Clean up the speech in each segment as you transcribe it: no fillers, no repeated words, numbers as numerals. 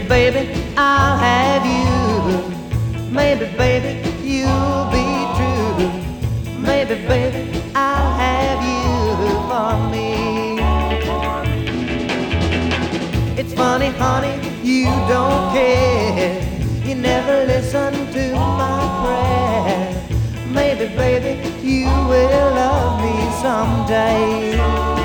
baby, I'll have you. Maybe, baby, you'll be true. Maybe, baby, I'll have you for me. It's funny, honey, you don't care. You never listen to my prayer. Maybe, baby, you will love me someday.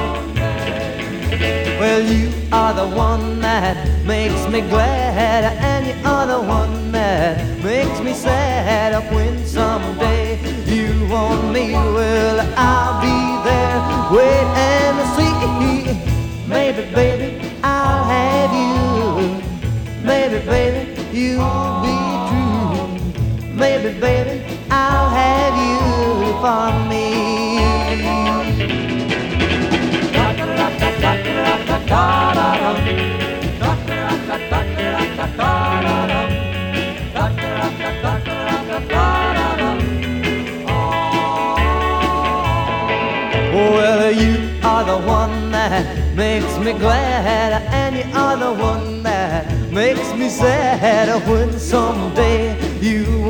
Well, you are the one that makes me glad, and you are the one that makes me sad. When someday you want me, well, I'll be there, wait and see. Maybe, baby, I'll have you. Maybe, baby, you'll be true. Maybe, baby, I'll have you for me. Well, you are the one that makes me glad, and you are the one that makes me sad. When someday you